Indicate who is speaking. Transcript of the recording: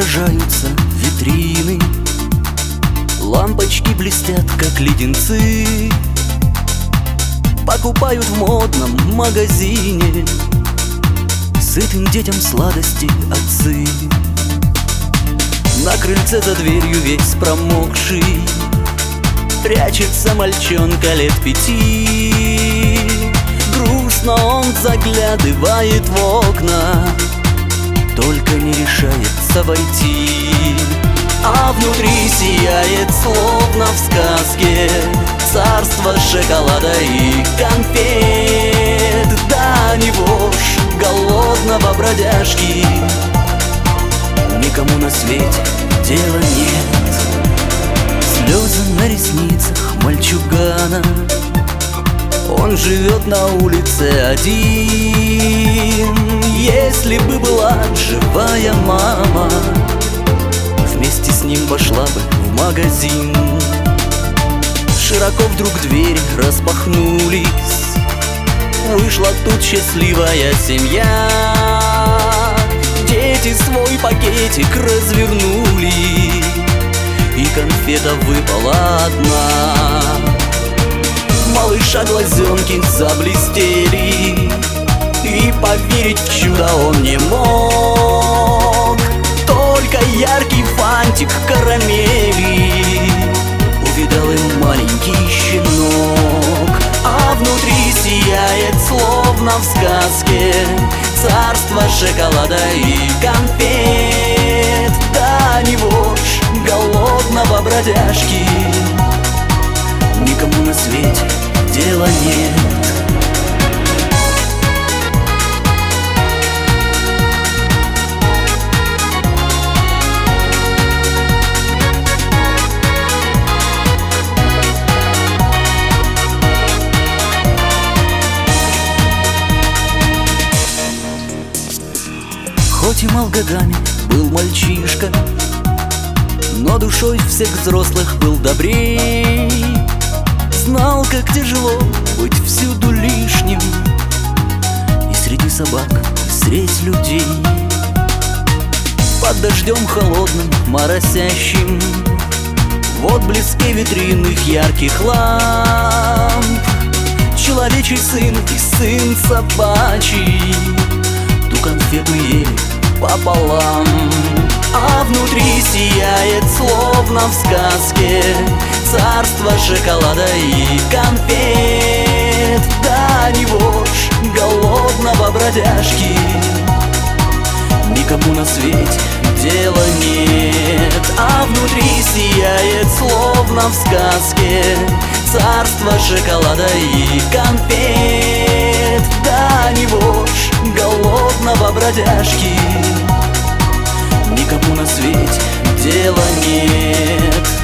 Speaker 1: отражаются витрины, лампочки блестят, как леденцы. Покупают в модном магазине сытым детям сладости отцы. На крыльце за дверью весь промокший прячется мальчонка лет 5. Грустно он заглядывает в окна, только не решается войти. А внутри сияет, словно в сказке, царство шоколада и конфет. Да не вошь голодного бродяжки, никому на свете дела нет. Слезы на ресницах мальчугана, он живет на улице один. Если бы была живая мама, вместе с ним пошла бы в магазин. Широко вдруг двери распахнулись, вышла тут счастливая семья. Дети свой пакетик развернули, и конфета выпала одна. Малыша глазенки заблестели, и поверить в чудо он не мог. Только яркий фантик карамели увидал им маленький щенок. А внутри сияет, словно в сказке, царство шоколада и конфет. Да не вошь голодного бродяжки, никому на свете дела нет. Хоть и мал годами был мальчишка, но душой всех взрослых был добрей. Знал, как тяжело быть всюду лишним, и среди собак, и средь людей. Под дождем холодным, моросящим, в отблеске витринных ярких ламп, человечий сын и сын собачий ту конфету ели пополам. А внутри сияет, словно в сказке, царство шоколада и конфет. Да не вошь голодного бродяжки, никому на свете дела нет. А внутри сияет, словно в сказке, царство шоколада и конфет. Да не вошь голодного бродяжки, никому на свете дела нет.